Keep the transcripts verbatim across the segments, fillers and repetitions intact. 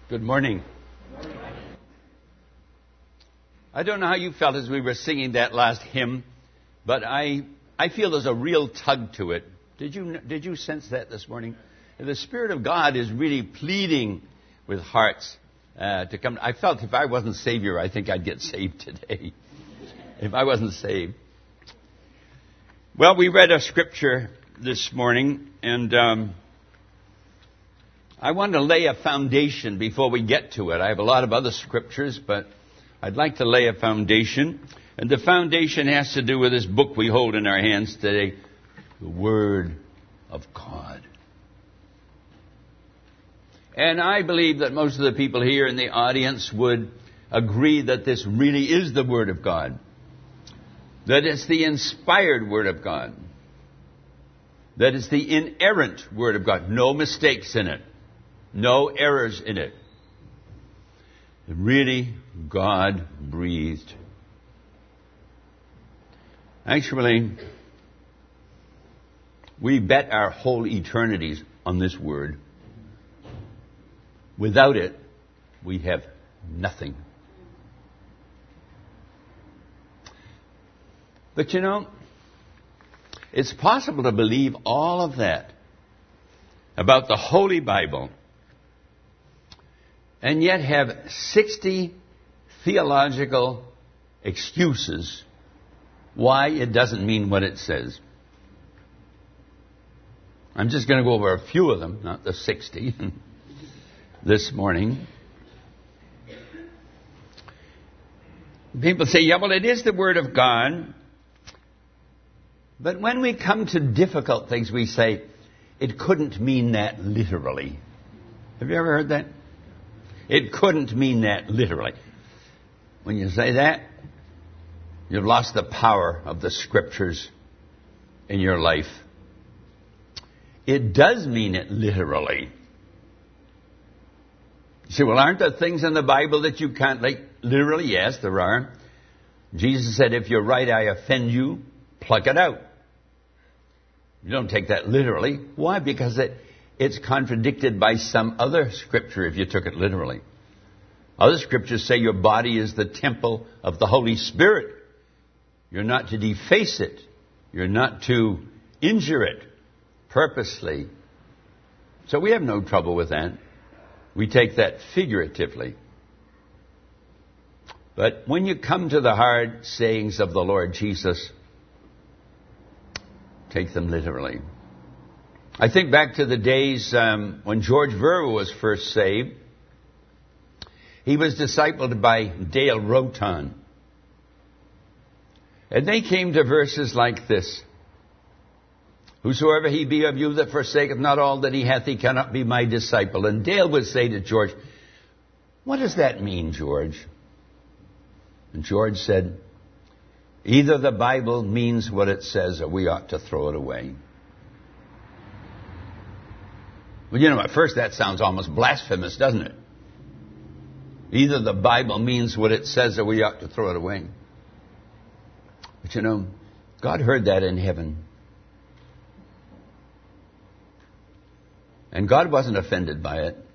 Good morning. I don't know how you felt as we were singing that last hymn, but I I feel there's a real tug to it. Did you did you sense that this morning? The Spirit of God is really pleading with hearts uh, to come. I felt if I wasn't Savior, I think I'd get saved today. If I wasn't saved. Well, we read a scripture this morning, and um, I want to lay a foundation before we get to it. I have a lot of other scriptures, but I'd like to lay a foundation. And the foundation has to do with this book we hold in our hands today, the Word of God. And I believe that most of the people here in the audience would agree that this really is the Word of God. That it's the inspired Word of God. That it's the inerrant Word of God. No mistakes in it. No errors in it. Really, God breathed. Actually, we bet our whole eternities on this Word. Without it, we have nothing. But you know, it's possible to believe all of that about the Holy Bible and yet have sixty theological excuses why it doesn't mean what it says. I'm just going to go over a few of them, not the sixty, this morning. People say, yeah, well, it is the Word of God. But when we come to difficult things, we say, it couldn't mean that literally. Have you ever heard that? It couldn't mean that literally. When you say that, you've lost the power of the Scriptures in your life. It does mean it literally. You say, well, aren't there things in the Bible that you can't, like, literally? Yes, there are. Jesus said, if your right eye offend you, pluck it out. You don't take that literally. Why? Because it, it's contradicted by some other scripture if you took it literally. Other scriptures say your body is the temple of the Holy Spirit. You're not to deface it. You're not to injure it purposely. So we have no trouble with that. We take that figuratively. But when you come to the hard sayings of the Lord Jesus, take them literally. I think back to the days um, when George Verwer was first saved. He was discipled by Dale Roton. And they came to verses like this. Whosoever he be of you that forsaketh not all that he hath, he cannot be my disciple. And Dale would say to George, what does that mean, George? And George said, either the Bible means what it says or we ought to throw it away. Well, you know, at first that sounds almost blasphemous, doesn't it? Either the Bible means what it says or we ought to throw it away. But you know, God heard that in heaven. And God wasn't offended by it.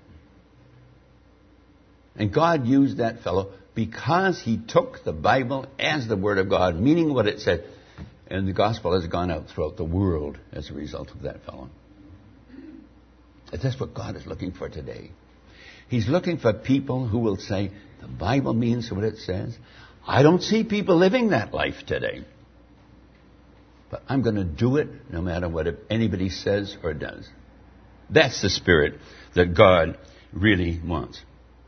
And God used that fellow because he took the Bible as the Word of God, meaning what it said. And the gospel has gone out throughout the world as a result of that fellow. And that's what God is looking for today. He's looking for people who will say, the Bible means what it says. I don't see people living that life today. But I'm going to do it no matter what anybody says or does. That's the spirit that God really wants.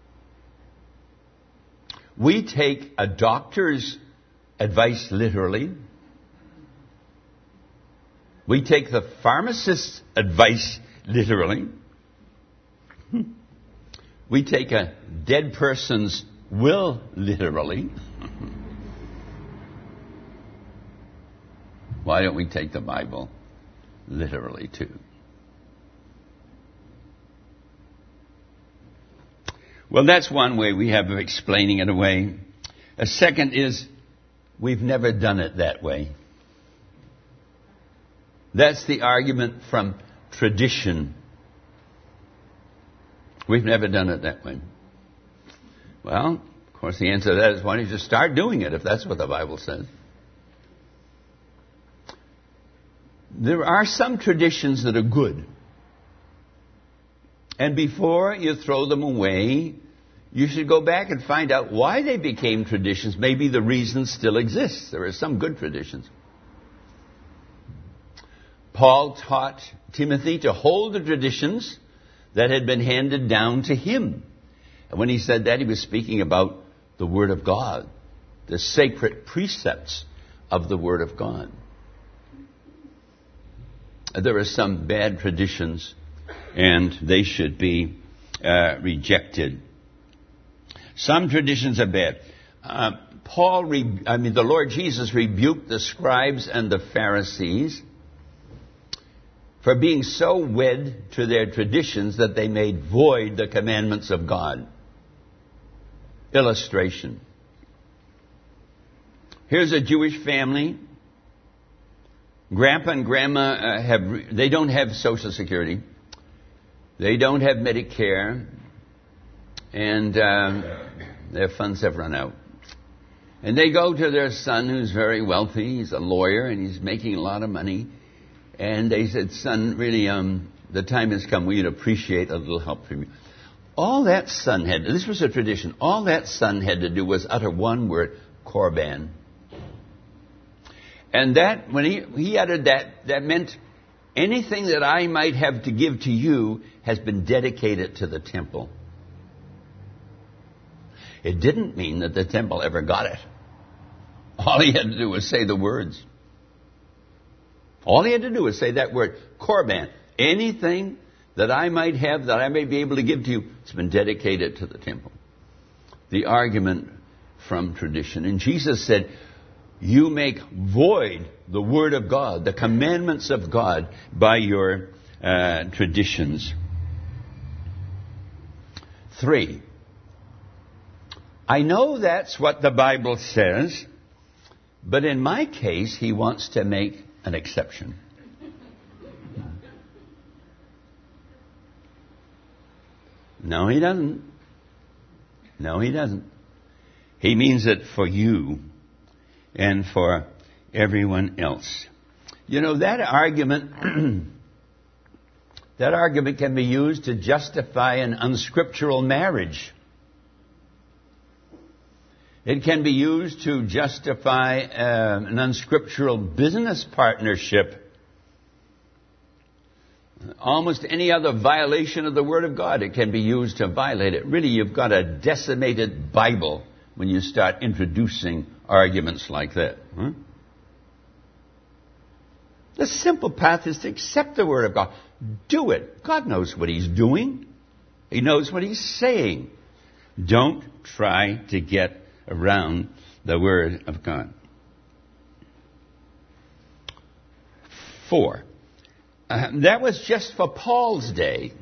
We take a doctor's advice literally. We take the pharmacist's advice literally. We take a dead person's will literally. Why don't we take the Bible literally too? Well, that's one way we have of explaining it away. A second is we've never done it that way. That's the argument from tradition. We've never done it that way. Well, of course, the answer to that is why don't you just start doing it if that's what the Bible says. There are some traditions that are good. And before you throw them away, you should go back and find out why they became traditions. Maybe the reason still exists. There are some good traditions. Paul taught Timothy to hold the traditions that had been handed down to him. And when he said that, he was speaking about the Word of God, the sacred precepts of the Word of God. There are some bad traditions, and they should be uh, rejected. Some traditions are bad. Uh, Paul, re- I mean, the Lord Jesus rebuked the scribes and the Pharisees for being so wed to their traditions that they made void the commandments of God. Illustration. Here's a Jewish family. Grandpa and Grandma uh, have, they don't have Social Security. They don't have Medicare. And um, their funds have run out. And they go to their son, who's very wealthy. He's a lawyer, and he's making a lot of money. And they said, son, really, um, the time has come. We'd appreciate a little help from you. All that son had, this was a tradition, all that son had to do was utter one word, Korban. And that, when he, he uttered that, that meant anything that I might have to give to you has been dedicated to the temple. It didn't mean that the temple ever got it. All he had to do was say the words. All he had to do was say that word, Korban. Anything that I might have, that I may be able to give to you, it's been dedicated to the temple. The argument from tradition. And Jesus said, you make void the Word of God, the commandments of God, by your uh, traditions. Three. I know that's what the Bible says, but in my case, he wants to make an exception. No, he doesn't. No, he doesn't. He means it for you and for everyone else. You know, that argument, that argument can be used to justify an unscriptural marriage. It can be used to justify uh, an unscriptural business partnership. Almost any other violation of the Word of God, it can be used to violate it. Really, you've got a decimated Bible when you start introducing arguments like that. Huh? The simple path is to accept the Word of God. Do it. God knows what He's doing. He knows what He's saying. Don't try to get around the Word of God. Four. Uh, that was just for Paul's day.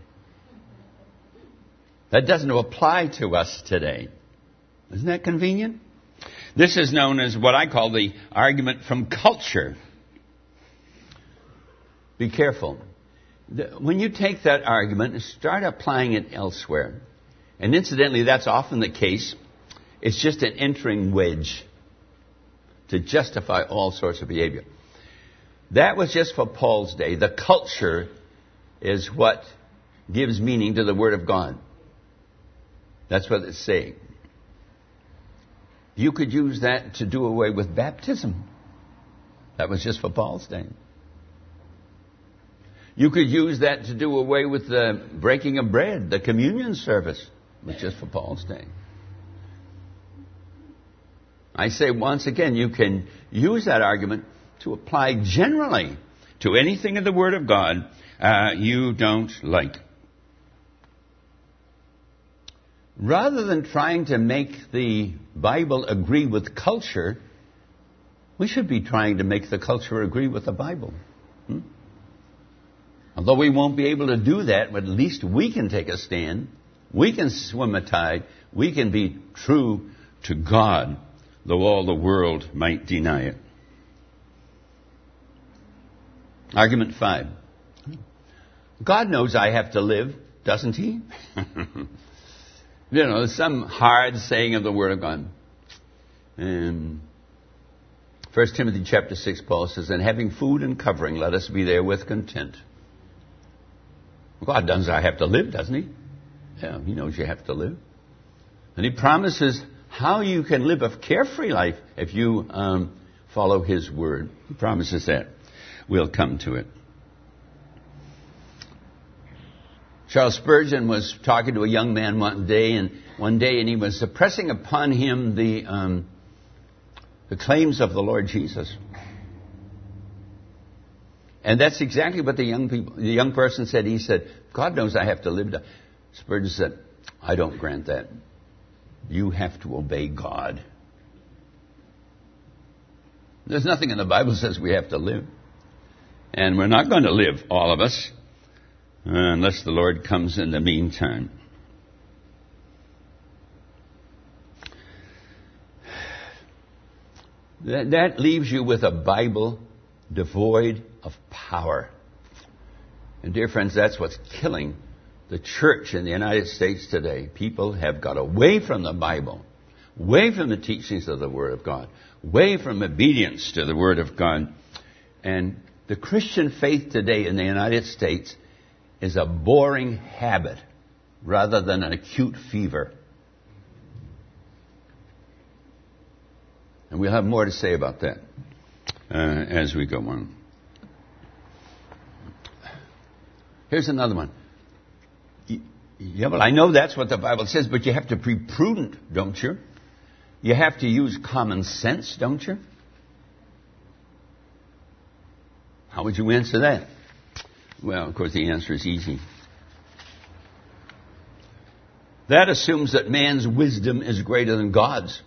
That doesn't apply to us today. Isn't that convenient? This is known as what I call the argument from culture. Be careful. When you take that argument and start applying it elsewhere, and incidentally, that's often the case, it's just an entering wedge to justify all sorts of behavior. That was just for Paul's day. The culture is what gives meaning to the Word of God. That's what it's saying. You could use that to do away with baptism. That was just for Paul's day. You could use that to do away with the breaking of bread, the communion service. It was just for Paul's day. I say once again, you can use that argument to apply generally to anything in the Word of God uh, you don't like. Rather than trying to make the Bible agree with culture, we should be trying to make the culture agree with the Bible. Hmm? Although we won't be able to do that, but at least we can take a stand. We can swim a tide. We can be true to God, though all the world might deny it. Argument five. God knows I have to live. doesn't he? You know, some hard saying of the Word of God. And First Timothy chapter six, Paul says, and having food and covering, let us be there with content. God doesn't I have to live, doesn't he? Yeah, he knows you have to live. And he promises how you can live a carefree life if you um, follow his word. He promises that. We'll come to it. Charles Spurgeon was talking to a young man one day, and one day, and he was pressing upon him the um, the claims of the Lord Jesus. And that's exactly what the young people, the young person said. He said, God knows I have to live. Spurgeon said, I don't grant that. You have to obey God. There's nothing in the Bible that says we have to live. And we're not going to live, all of us, unless the Lord comes in the meantime. That, that leaves you with a Bible devoid of power. And dear friends, that's what's killing the church in the United States today. People have got away from the Bible, away from the teachings of the Word of God, away from obedience to the Word of God. And the Christian faith today in the United States is a boring habit rather than an acute fever. And we'll have more to say about that uh, as we go on. Here's another one. Yeah, well, I know that's what the Bible says, but you have to be prudent, don't you? You have to use common sense, don't you? How would you answer that? Well, of course, the answer is easy. That assumes that man's wisdom is greater than God's.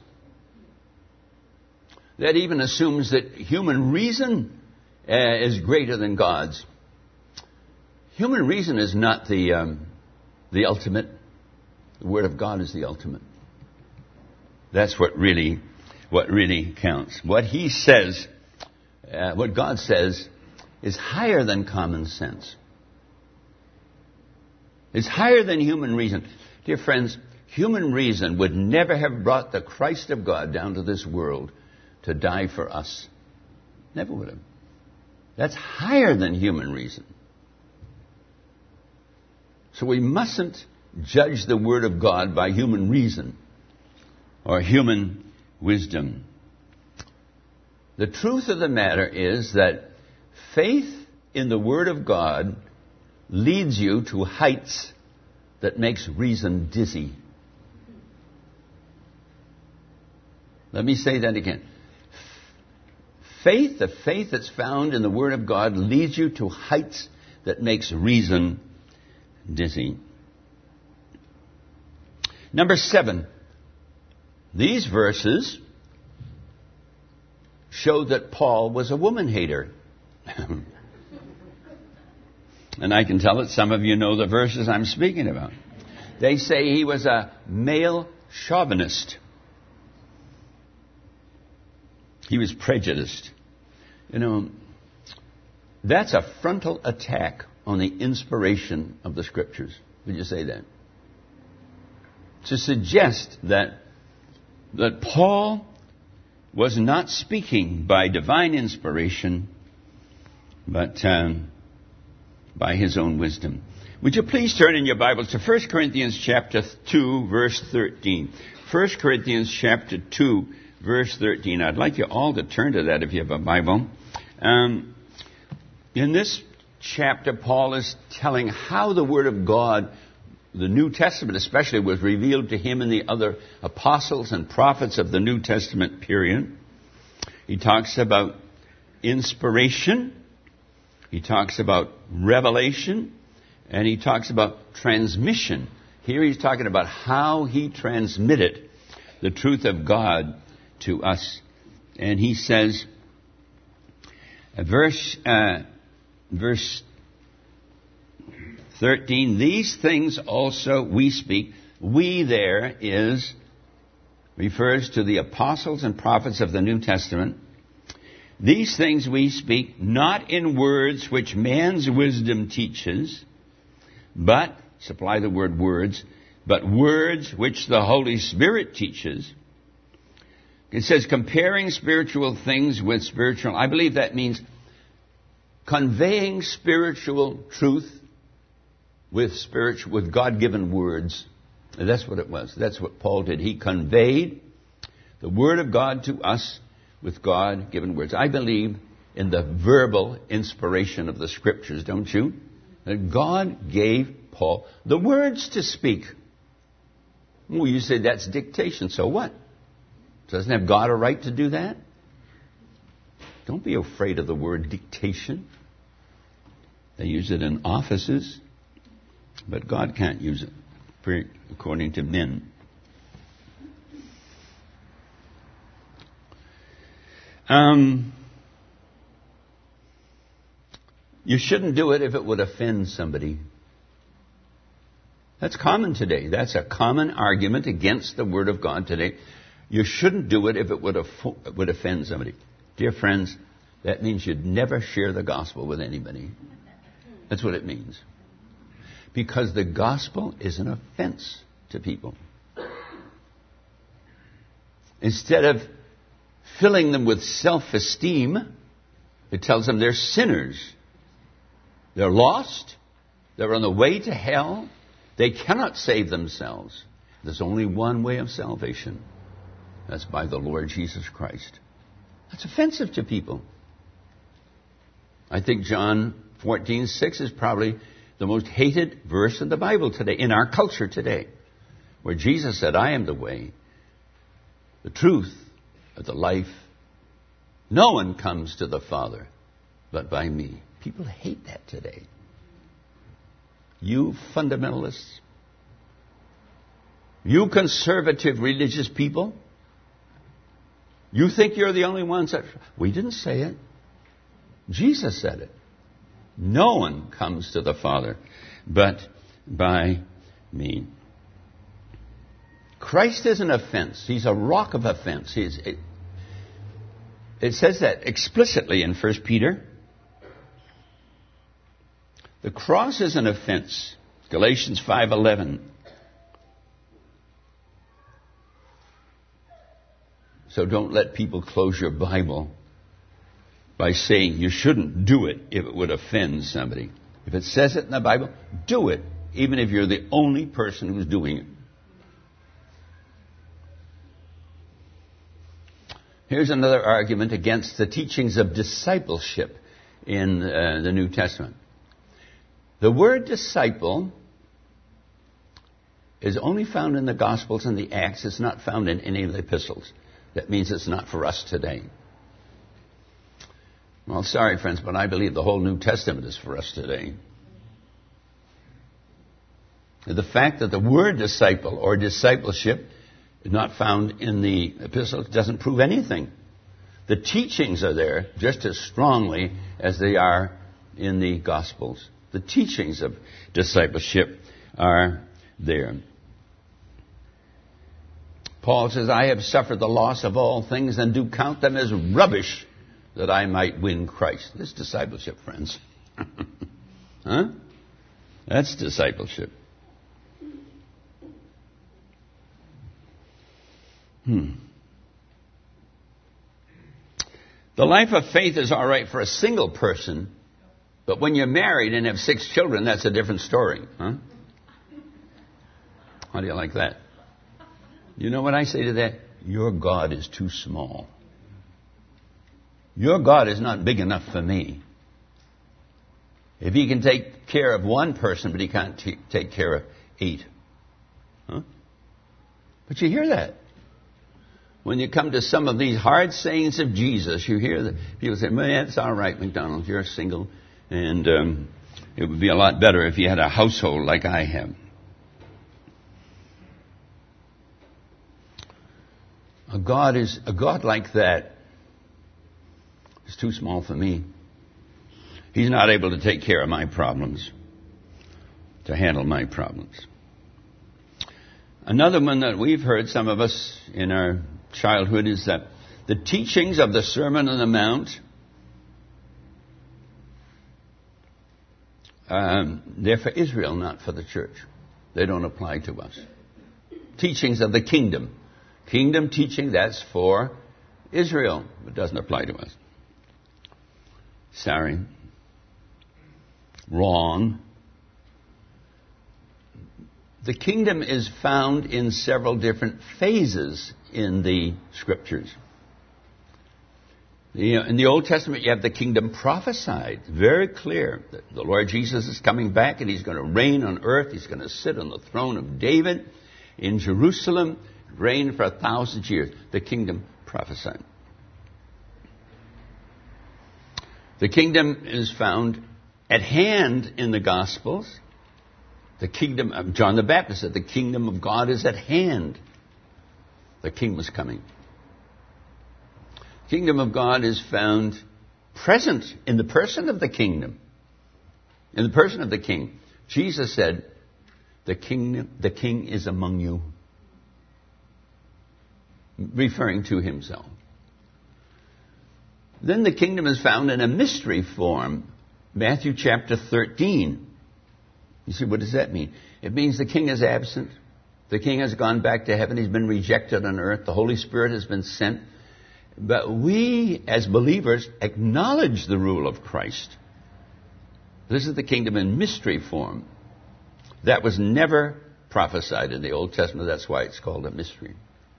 That even assumes that human reason uh, is greater than God's. Human reason is not the um, the ultimate. The Word of God is the ultimate. That's what really, what really counts. What He says, uh, what God says, is higher than common sense. It's higher than human reason. Dear friends, human reason would never have brought the Christ of God down to this world to die for us. Never would have. That's higher than human reason. So we mustn't judge the Word of God by human reason or human wisdom. The truth of the matter is that faith in the Word of God leads you to heights that makes reason dizzy. Let me say that again. Faith, the faith that's found in the Word of God, leads you to heights that makes reason dizzy. Number seven. These verses show that Paul was a woman hater. And I can tell that some of you know the verses I'm speaking about. They say he was a male chauvinist. He was prejudiced. You know, that's a frontal attack on the inspiration of the Scriptures. Would you say that? To suggest that that Paul was not speaking by divine inspiration, but um, by his own wisdom. Would you please turn in your Bibles to First Corinthians chapter two, verse thirteen. First Corinthians chapter two, verse thirteen. I'd like you all to turn to that if you have a Bible. Um, in this chapter, Paul is telling how the Word of God, the New Testament especially, was revealed to him and the other apostles and prophets of the New Testament period. He talks about inspiration. He talks about revelation. And he talks about transmission. Here he's talking about how he transmitted the truth of God to us. And he says, verse, uh, verse thirteen, these things also we speak. We there is, refers to the apostles and prophets of the New Testament. These things we speak not in words which man's wisdom teaches, but supply the word words, but words which the Holy Spirit teaches. It says comparing spiritual things with spiritual. I believe that means conveying spiritual truth with spiritual, with God-given words. And that's what it was. That's what Paul did. He conveyed the Word of God to us with God-given words. I believe in the verbal inspiration of the Scriptures, don't you? That God gave Paul the words to speak. Well, you say that's dictation, so what? Doesn't have God a right to do that? Don't be afraid of the word dictation. They use it in offices, but God can't use it, according to men. Um, you shouldn't do it if it would offend somebody. That's common today. That's a common argument against the Word of God today. You shouldn't do it if it would, aff- would offend somebody. Dear friends, that means you'd never share the gospel with anybody. That's what it means. Because the gospel is an offense to people. Instead of filling them with self-esteem, it tells them they're sinners. They're lost. They're on the way to hell. They cannot save themselves. There's only one way of salvation. That's by the Lord Jesus Christ. That's offensive to people. I think John fourteen six is probably the most hated verse in the Bible today, in our culture today, where Jesus said, I am the way, the truth, and the life. No one comes to the Father but by me. People hate that today. You fundamentalists, you conservative religious people, you think you're the only ones that... We didn't say it. Jesus said it. No one comes to the Father but by me. Christ is an offense. He's a rock of offense. He's, it, it says that explicitly in First Peter. The cross is an offense. Galatians five eleven. So don't let people close your Bible by saying you shouldn't do it if it would offend somebody. If it says it in the Bible, do it, even if you're the only person who's doing it. Here's another argument against the teachings of discipleship in uh, the New Testament. The word disciple is only found in the Gospels and the Acts. It's not found in any of the epistles. That means it's not for us today. Well, sorry, friends, but I believe the whole New Testament is for us today. The fact that the word disciple or discipleship is not found in the epistles doesn't prove anything. The teachings are there just as strongly as they are in the Gospels. The teachings of discipleship are there. Paul says, I have suffered the loss of all things and do count them as rubbish that I might win Christ. This discipleship, friends. Huh? That's discipleship. Hmm. The life of faith is all right for a single person, but when you're married and have six children, that's a different story. Huh? How do you like that? You know what I say to that? Your God is too small. Your God is not big enough for me. If he can take care of one person, but he can't t- take care of eight. Huh? But you hear that. When you come to some of these hard sayings of Jesus, you hear that people say, man, it's all right, McDonald, you're single, and um, it would be a lot better if you had a household like I have. A God is a God like that is too small for me. He's not able to take care of my problems, to handle my problems. Another one that we've heard, some of us in our childhood, is that the teachings of the Sermon on the Mount, um, they're for Israel, not for the church. They don't apply to us. Teachings of the kingdom. Kingdom teaching, that's for Israel. It doesn't apply to us. Sorry. Wrong. The kingdom is found in several different phases in the Scriptures. In the Old Testament, you have the kingdom prophesied. Very clear that the Lord Jesus is coming back and He's going to reign on earth. He's going to sit on the throne of David in Jerusalem, reign for a thousand years. The kingdom prophesied. The kingdom is found at hand in the Gospels. The kingdom of John the Baptist said, the kingdom of God is at hand. The kingdom is coming. The kingdom of God is found present in the person of the kingdom. In the person of the king. Jesus said, the king, the king is among you. Referring to himself. Then the kingdom is found in a mystery form. Matthew chapter thirteen. You see, what does that mean? It means the king is absent. The king has gone back to heaven. He's been rejected on earth. The Holy Spirit has been sent. But we, as believers, acknowledge the rule of Christ. This is the kingdom in mystery form. That was never prophesied in the Old Testament. That's why it's called a mystery.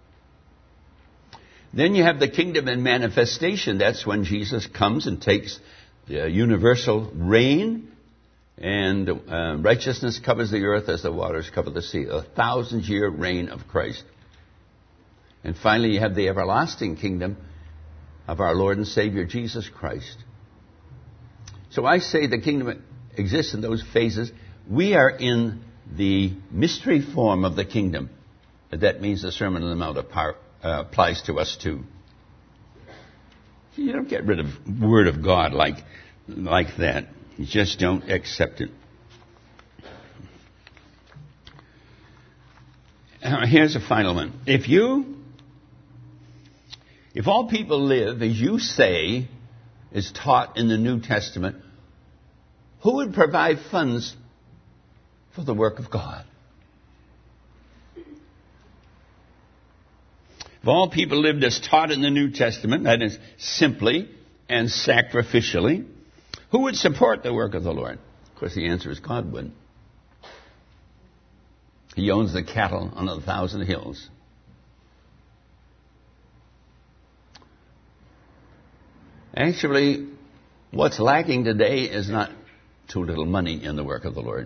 Then you have the kingdom in manifestation. That's when Jesus comes and takes the universal reign, and uh, righteousness covers the earth as the waters cover the sea. A thousand-year reign of Christ. And finally, you have the everlasting kingdom of our Lord and Savior, Jesus Christ. So I say the kingdom exists in those phases. We are in the mystery form of the kingdom. That means the Sermon on the Mount uh, applies to us too. You don't get rid of the Word of God like, like that. You just don't accept it. Uh, here's a final one. If you, if all people live as you say is taught in the New Testament, who would provide funds for the work of God? If all people lived as taught in the New Testament, that is, simply and sacrificially, who would support the work of the Lord? Of course, the answer is God would. He owns the cattle on a thousand hills. Actually, what's lacking today is not too little money in the work of the Lord.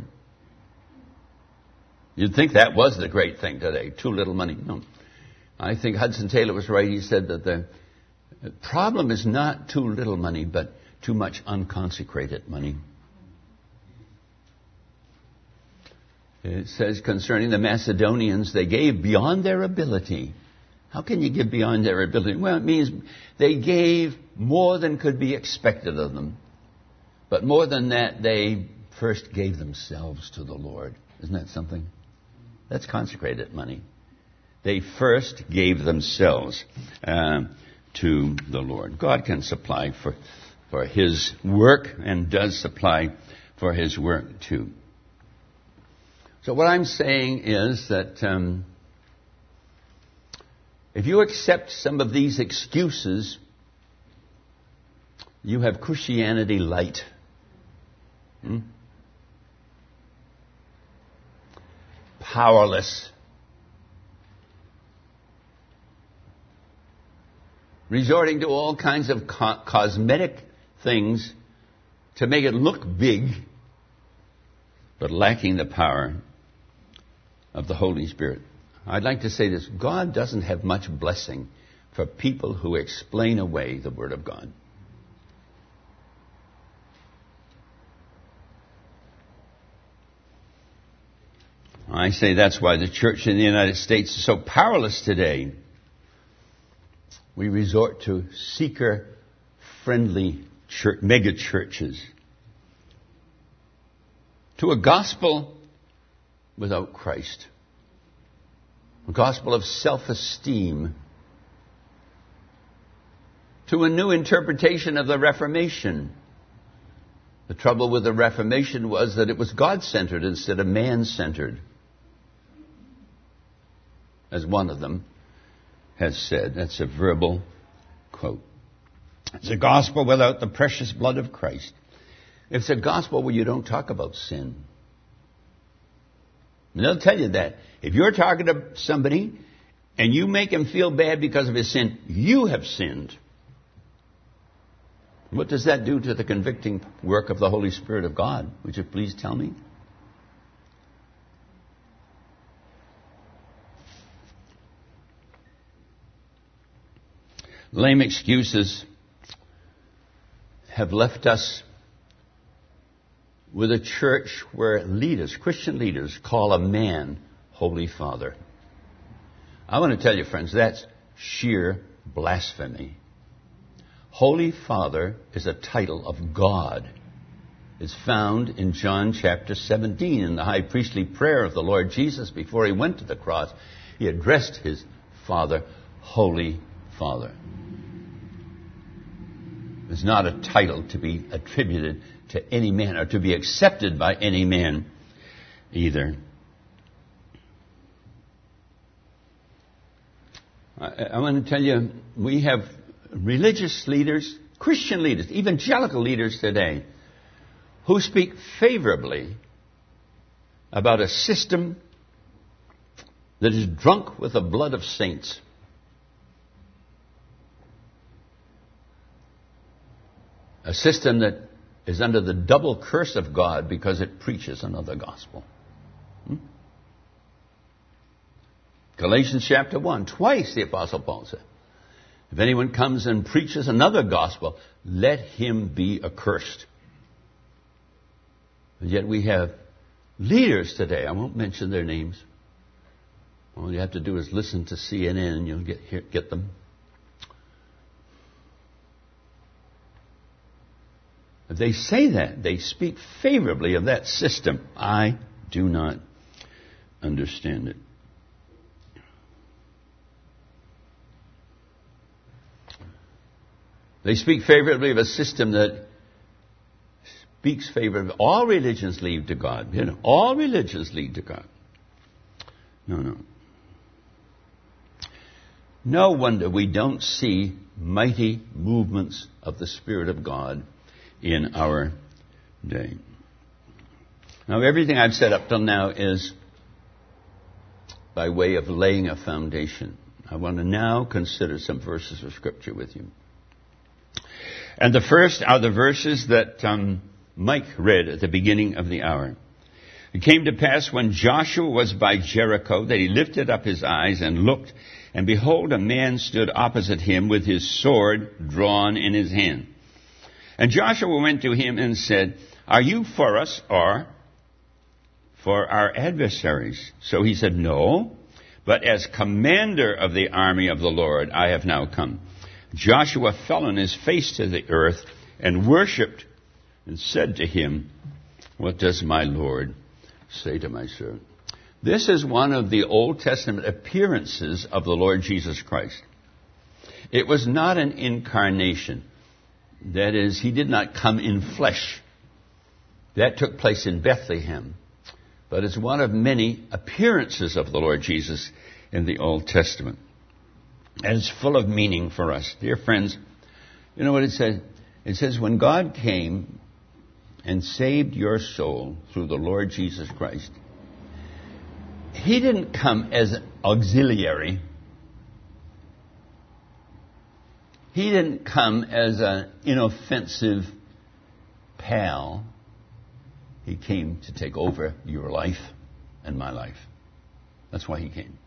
You'd think that was the great thing today, too little money. No. I think Hudson Taylor was right. He said that the problem is not too little money, but too much unconsecrated money. It says concerning the Macedonians, they gave beyond their ability. How can you give beyond their ability? Well, it means they gave more than could be expected of them. But more than that, they first gave themselves to the Lord. Isn't that something? That's consecrated money. They first gave themselves uh, to the Lord. God can supply for, for His work and does supply for His work too. So what I'm saying is that um, if you accept some of these excuses, you have Christianity light. Hmm? Powerless. Resorting to all kinds of co- cosmetic things to make it look big, but lacking the power of the Holy Spirit. I'd like to say this. God doesn't have much blessing for people who explain away the Word of God. I say that's why the church in the United States is so powerless today. We resort to seeker-friendly church, mega churches, to a gospel without Christ, a gospel of self-esteem, to a new interpretation of the Reformation. The trouble with the Reformation was that it was God-centered instead of man-centered. as one of them has said. That's a verbal quote. It's a gospel without the precious blood of Christ. It's a gospel where you don't talk about sin. And they'll tell you that. If you're talking to somebody and you make him feel bad because of his sin, you have sinned. What does that do to the convicting work of the Holy Spirit of God? Would you please tell me? Lame excuses have left us with a church where leaders, Christian leaders, call a man Holy Father. I want to tell you, friends, that's sheer blasphemy. Holy Father is a title of God. It's found in John chapter seventeen in the high priestly prayer of the Lord Jesus before he went to the cross. He addressed his Father, Holy Father. It's not a title to be attributed to any man or to be accepted by any man either. I, I want to tell you, we have religious leaders, Christian leaders, evangelical leaders today, who speak favorably about a system that is drunk with the blood of saints. A system that is under the double curse of God because it preaches another gospel. Hmm? Galatians chapter one, twice the Apostle Paul said, if anyone comes and preaches another gospel, let him be accursed. And yet we have leaders today, I won't mention their names. All you have to do is listen to C N N and you'll get, get them. If they say that, they speak favorably of that system. I do not understand it. They speak favorably of a system that speaks favorably. All religions lead to God. You know, all religions lead to God. No, no. No wonder we don't see mighty movements of the Spirit of God in our day. Now, everything I've said up till now is by way of laying a foundation. I want to now consider some verses of Scripture with you. And the first are the verses that um, Mike read at the beginning of the hour. It came to pass when Joshua was by Jericho that he lifted up his eyes and looked, and behold, a man stood opposite him with his sword drawn in his hand. And Joshua went to him and said, are you for us or for our adversaries? So he said, no, but as commander of the army of the Lord I have now come. Joshua fell on his face to the earth and worshipped and said to him, what does my Lord say to my servant? This is one of the Old Testament appearances of the Lord Jesus Christ. It was not an incarnation. That is, he did not come in flesh. That took place in Bethlehem. But it's one of many appearances of the Lord Jesus in the Old Testament. And it's full of meaning for us. Dear friends, you know what it says? It says, when God came and saved your soul through the Lord Jesus Christ, he didn't come as an auxiliary. He didn't come as an inoffensive pal. He came to take over your life and my life. That's why he came.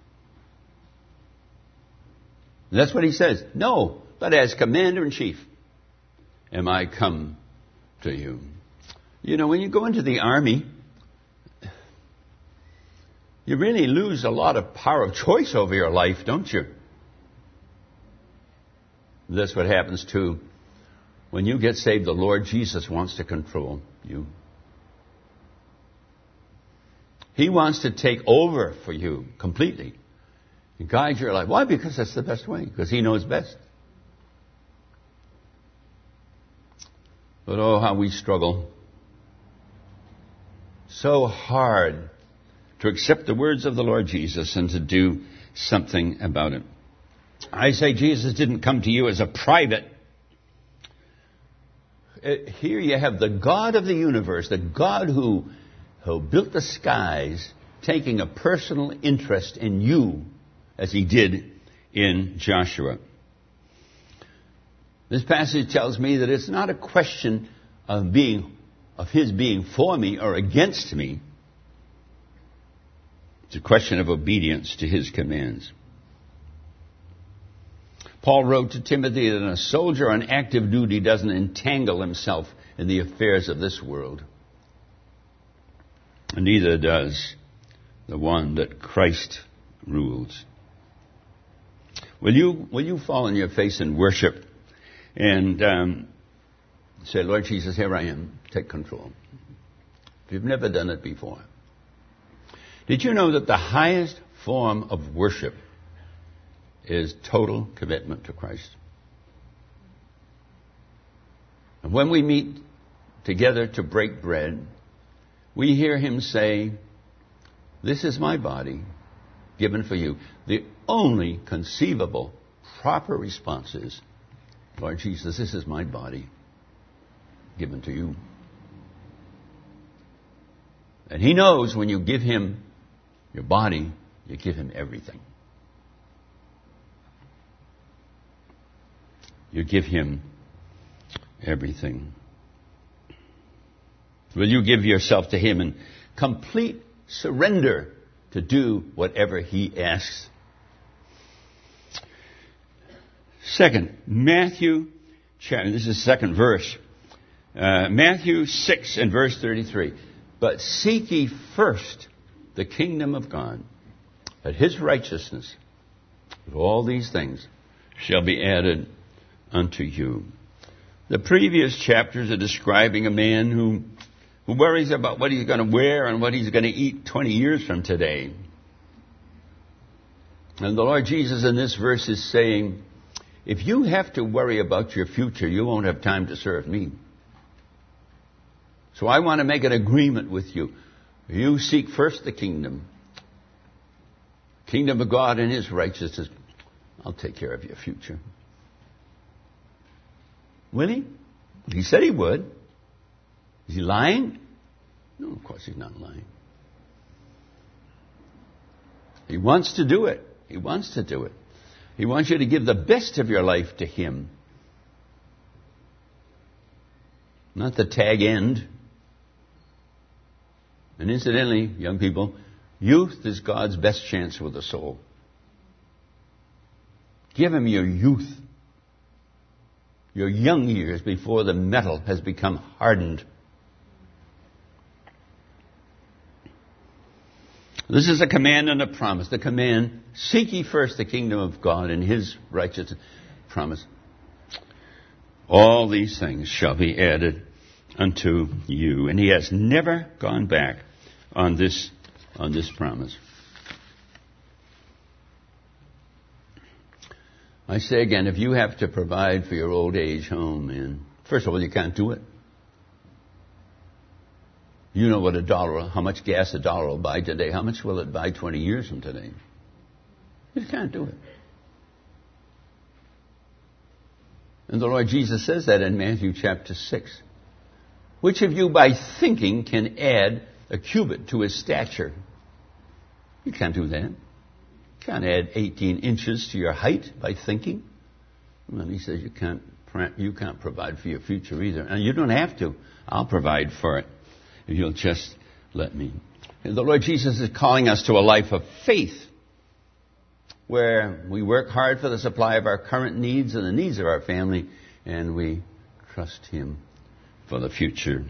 That's what he says. No, but as commander-in-chief am I come to you. You know, when you go into the army, you really lose a lot of power of choice over your life, don't you? That's what happens too. When you get saved, the Lord Jesus wants to control you. He wants to take over for you completely and guide your life. Why? Because that's the best way. Because he knows best. But oh, how we struggle. So hard to accept the words of the Lord Jesus and to do something about it. I say Jesus didn't come to you as a private. Here you have the God of the universe, the God who, who built the skies, taking a personal interest in you as he did in Joshua. This passage tells me that it's not a question of being, of his being for me or against me. It's a question of obedience to his commands. Paul wrote to Timothy that a soldier on active duty doesn't entangle himself in the affairs of this world. And neither does the one that Christ rules. Will you, will you fall on your face in worship and um, say, Lord Jesus, here I am. Take control. If you've never done it before. Did you know that the highest form of worship is total commitment to Christ? And when we meet together to break bread, we hear him say, this is my body given for you. The only conceivable proper response is, Lord Jesus, this is my body given to you. And he knows when you give him your body, you give him everything. You give him everything. Will you give yourself to him in complete surrender to do whatever he asks? Second, Matthew, chapter, this is the second verse. Uh, Matthew six and verse thirty-three. But seek ye first the kingdom of God, that his righteousness, with all these things, shall be added unto you. The previous chapters are describing a man who, who worries about what he's going to wear and what he's going to eat twenty years from today. And the Lord Jesus in this verse is saying, if you have to worry about your future, you won't have time to serve me. So I want to make an agreement with you. You seek first the kingdom. Kingdom of God and his righteousness. I'll take care of your future. Will he? He said he would. Is he lying? No, of course he's not lying. He wants to do it. He wants to do it. He wants you to give the best of your life to him. Not the tag end. And incidentally, young people, youth is God's best chance with a soul. Give him your youth. Your young years before the metal has become hardened. This is a command and a promise. The command, seek ye first the kingdom of God and his righteousness. Promise. All these things shall be added unto you. And he has never gone back on this, on this promise. I say again, if you have to provide for your old age home, and first of all, you can't do it. You know what a dollar, how much gas a dollar will buy today. How much will it buy twenty years from today? You can't do it. And the Lord Jesus says that in Matthew chapter six. Which of you by thinking can add a cubit to his stature? You can't do that. You can't add eighteen inches to your height by thinking. Well, he says you can't, you can't provide for your future either. And you don't have to. I'll provide for it if you'll just let me. And the Lord Jesus is calling us to a life of faith where we work hard for the supply of our current needs and the needs of our family, and we trust him for the future.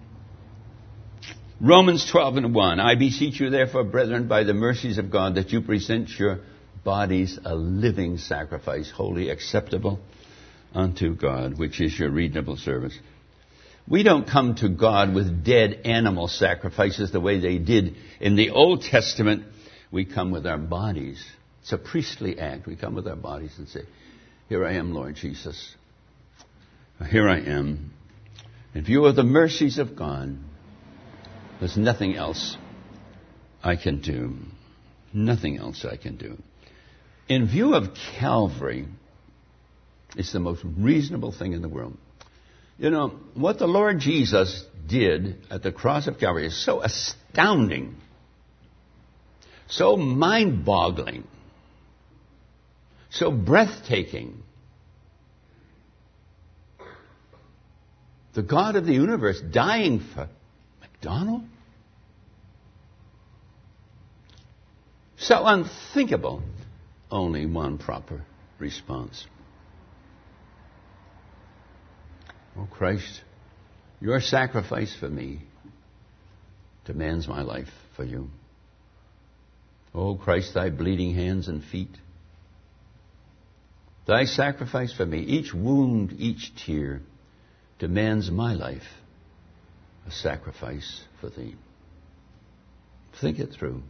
Romans twelve and one. I beseech you therefore, brethren, by the mercies of God, that you present your bodies a living sacrifice, wholly acceptable unto God, which is your reasonable service. We don't come to God with dead animal sacrifices the way they did in the Old Testament. We come with our bodies. It's a priestly act. We come with our bodies and say, here I am, Lord Jesus. Here I am. In view of the mercies of God, there's nothing else I can do. Nothing else I can do. in view of Calvary, it's the most reasonable thing in the world. You know, what the Lord Jesus did at the cross of Calvary is so astounding, so mind-boggling, so breathtaking. The God of the universe dying for MacDonald? So unthinkable. Only one proper response. Oh, Christ, your sacrifice for me demands my life for you. Oh, Christ, thy bleeding hands and feet, thy sacrifice for me, each wound, each tear, demands my life, a sacrifice for thee. Think it through.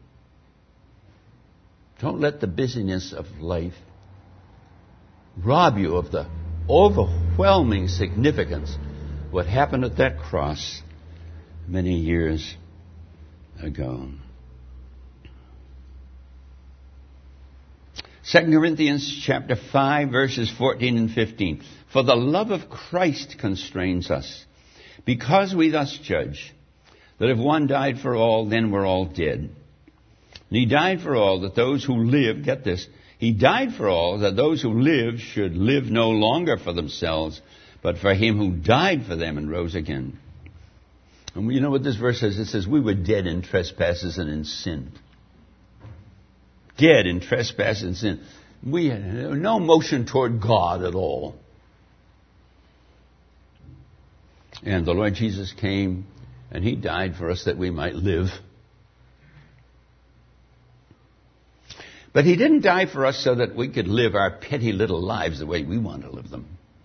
Don't let the busyness of life rob you of the overwhelming significance of what happened at that cross many years ago. Second Corinthians chapter five, verses fourteen and fifteen. For the love of Christ constrains us, because we thus judge, that if one died for all, then we're all dead. And he died for all, that those who live, get this, he died for all, that those who live should live no longer for themselves, but for him who died for them and rose again. And you know what this verse says? It says, we were dead in trespasses and in sin. Dead in trespasses and sin. We had no motion toward God at all. And the Lord Jesus came, and he died for us that we might live. But he didn't die for us so that we could live our petty little lives the way we want to live them.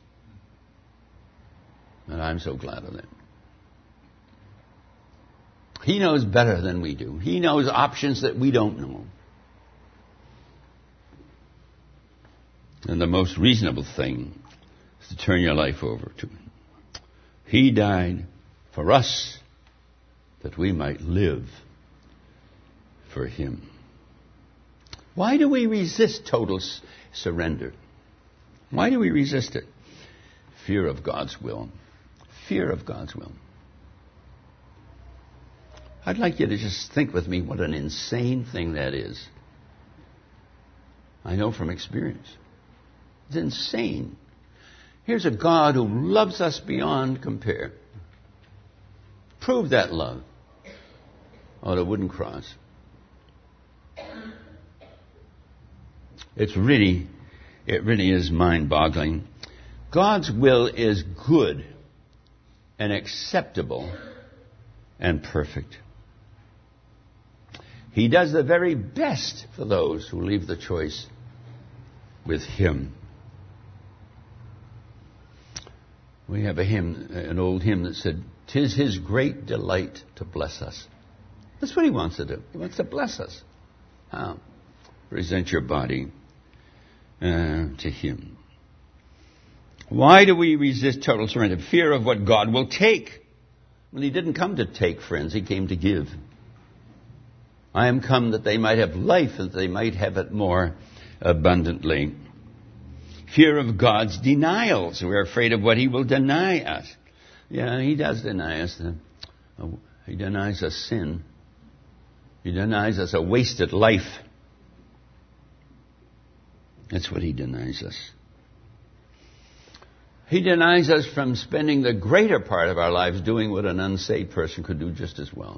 And I'm so glad of that. He knows better than we do. He knows options that we don't know. And the most reasonable thing is to turn your life over to him. He died for us that we might live for him. Why do we resist total s- surrender? Why do we resist it? Fear of God's will. Fear of God's will. I'd like you to just think with me what an insane thing that is. I know from experience. It's insane. Here's a God who loves us beyond compare. Prove that love on a wooden cross. It's really, it really is mind-boggling. God's will is good and acceptable and perfect. He does the very best for those who leave the choice with him. We have a hymn, an old hymn that said, "'Tis his great delight to bless us." That's what he wants to do. He wants to bless us. How? Present your body uh, to him. Why do we resist total surrender? Fear of what God will take. Well, he didn't come to take, friends. He came to give. I am come that they might have life and that they might have it more abundantly. Fear of God's denials. We're afraid of what he will deny us. Yeah, he does deny us. He denies us sin. He denies us a wasted life. That's what he denies us. He denies us from spending the greater part of our lives doing what an unsaved person could do just as well.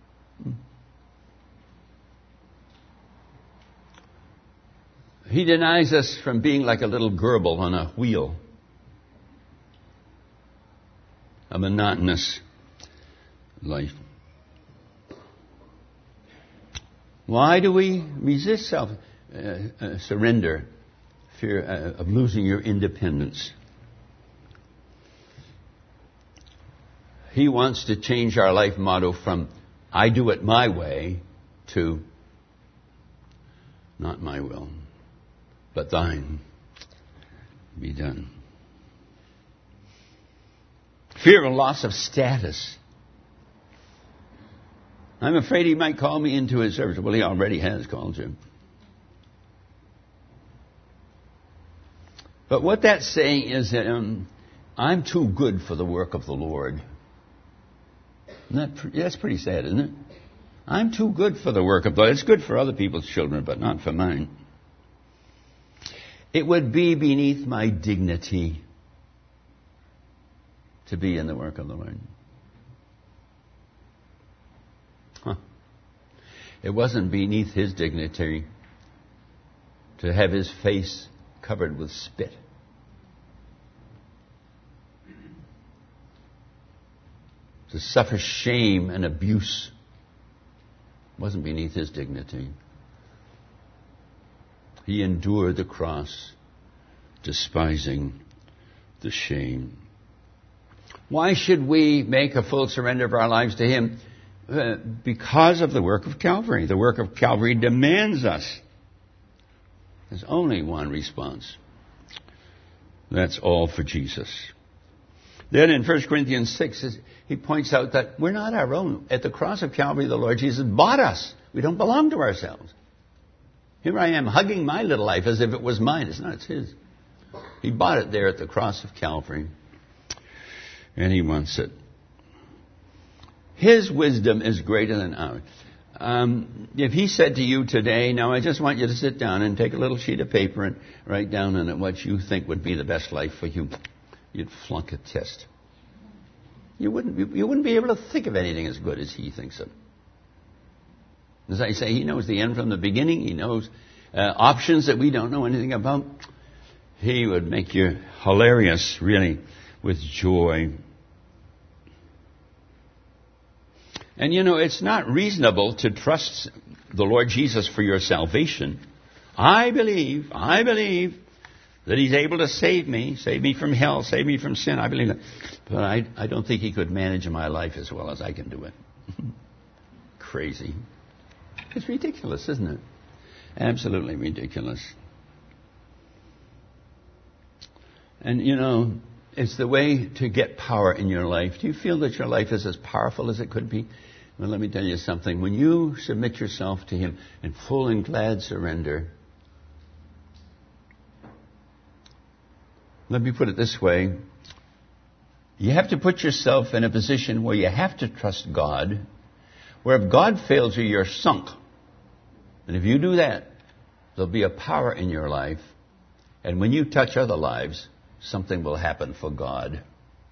He denies us from being like a little gerbil on a wheel. A monotonous life. Why do we resist self uh, uh, surrender? Fear uh, of losing your independence. He wants to change our life motto from "I do it my way" to "Not my will, but thine be done." Fear of loss of status. I'm afraid he might call me into his service. Well, he already has called you. But what that's saying is that um, I'm too good for the work of the Lord. Isn't that, that's pretty sad, isn't it? I'm too good for the work of the Lord. It's good for other people's children, but not for mine. It would be beneath my dignity to be in the work of the Lord. Huh. It wasn't beneath his dignity to have his face covered with spit. To suffer shame and abuse wasn't beneath his dignity. He endured the cross, despising the shame. Why should we make a full surrender of our lives to him? Uh, because of the work of Calvary. The work of Calvary demands us. There's only one response. That's all for Jesus. Then in First Corinthians six, he points out that we're not our own. At the cross of Calvary, the Lord Jesus bought us. We don't belong to ourselves. Here I am hugging my little life as if it was mine. It's not, it's his. He bought it there at the cross of Calvary. And he wants it. His wisdom is greater than ours. Um, if he said to you today, now I just want you to sit down and take a little sheet of paper and write down on it what you think would be the best life for you, you'd flunk a test. You wouldn't, you wouldn't be able to think of anything as good as he thinks of. As I say, he knows the end from the beginning. He knows uh, options that we don't know anything about. He would make you hilarious, really, with joy. And you know, it's not reasonable to trust the Lord Jesus for your salvation. I believe, I believe that he's able to save me, save me from hell, save me from sin. I believe that. But I, I don't think he could manage my life as well as I can do it. Crazy. It's ridiculous, isn't it? Absolutely ridiculous. And you know, it's the way to get power in your life. Do you feel that your life is as powerful as it could be? Well, let me tell you something. When you submit yourself to him in full and glad surrender, let me put it this way. You have to put yourself in a position where you have to trust God, where if God fails you, you're sunk. And if you do that, there'll be a power in your life. And when you touch other lives, something will happen for God.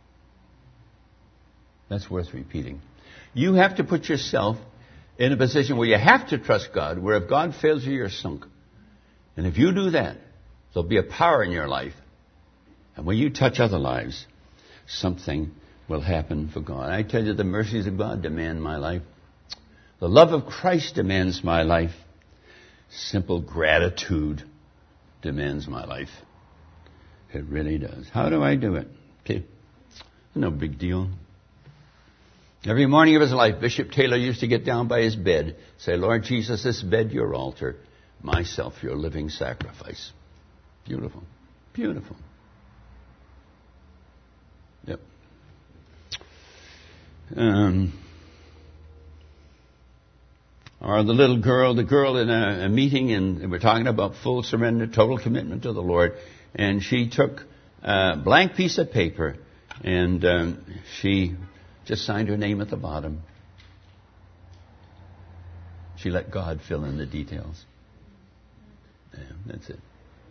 That's worth repeating. You have to put yourself in a position where you have to trust God, where if God fails you, you're sunk. And if you do that, there'll be a power in your life. And when you touch other lives, something will happen for God. I tell you, the mercies of God demand my life. The love of Christ demands my life. Simple gratitude demands my life. It really does. How do I do it? Okay. No big deal. Every morning of his life, Bishop Taylor used to get down by his bed, say, Lord Jesus, this bed, your altar, myself, your living sacrifice. Beautiful. Beautiful. Yep. Um, or the little girl, the girl in a, a meeting, and we're talking about full surrender, total commitment to the Lord, and she took a blank piece of paper, and um, she just signed her name at the bottom. She let God fill in the details. Yeah, that's it.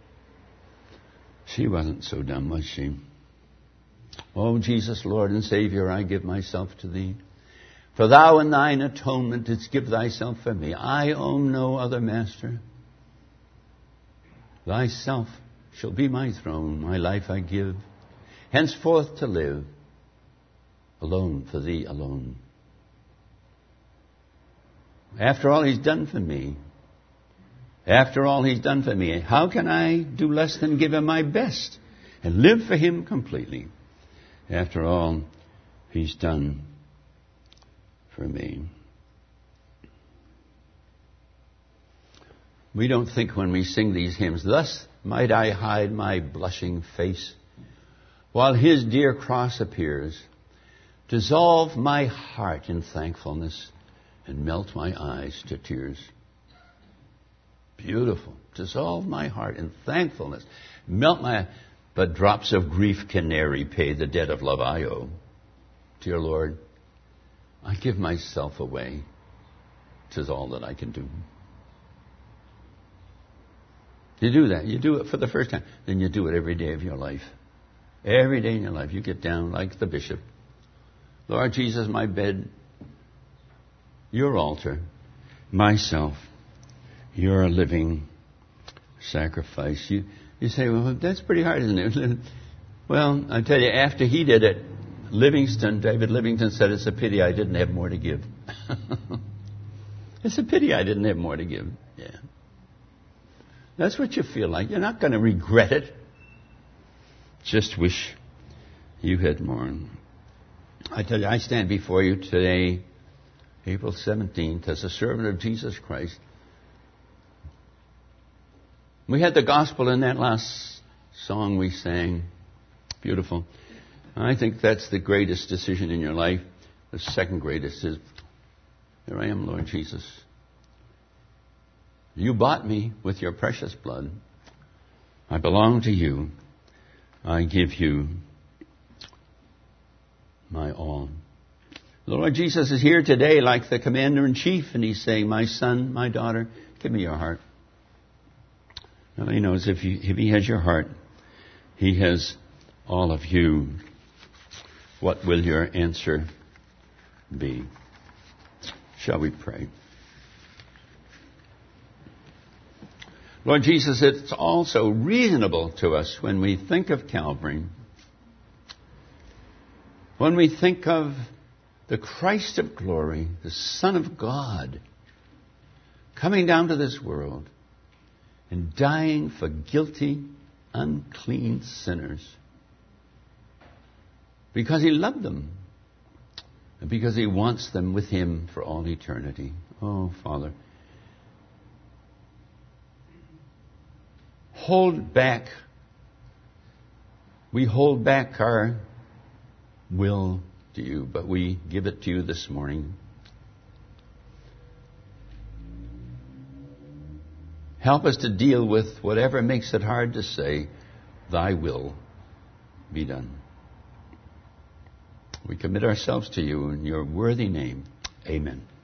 She wasn't so dumb, was she? Oh, Jesus, Lord and Savior, I give myself to thee. For thou in thine atonement didst give thyself for me. I own no other master. Thyself shall be my throne. My life I give, henceforth to live, alone for thee alone. After all he's done for me, after all he's done for me, how can I do less than give him my best and live for him completely? After all he's done for me. We don't think when we sing these hymns, thus might I hide my blushing face while his dear cross appears, dissolve my heart in thankfulness and melt my eyes to tears. Beautiful. Dissolve my heart in thankfulness. Melt my but drops of grief can ne'er repay the debt of love I owe. Dear Lord, I give myself away. 'Tis all that I can do. You do that. You do it for the first time. Then you do it every day of your life. Every day in your life, you get down like the bishop. Lord Jesus, my bed, your altar, myself, your living sacrifice. You, you say, well, that's pretty hard, isn't it? Well, I tell you, after he did it, Livingston, David Livingston said, it's a pity I didn't have more to give. It's a pity I didn't have more to give. Yeah. That's what you feel like. You're not going to regret it. Just wish you had more. I tell you, I stand before you today, April seventeenth, as a servant of Jesus Christ. We had the gospel in that last song we sang. Beautiful. I think that's the greatest decision in your life. The second greatest is, here I am, Lord Jesus. You bought me with your precious blood. I belong to you. I give you my all. The Lord Jesus is here today like the commander-in-chief, and he's saying, my son, my daughter, give me your heart. Well, he knows if, you, if he has your heart, he has all of you. What will your answer be? Shall we pray? Lord Jesus, it's also reasonable to us when we think of Calvary, when we think of the Christ of glory, the Son of God, coming down to this world and dying for guilty, unclean sinners because he loved them and because he wants them with him for all eternity. Oh, Father, hold back. We hold back our will to you, but we give it to you this morning. Help us to deal with whatever makes it hard to say, thy will be done. We commit ourselves to you in your worthy name. Amen.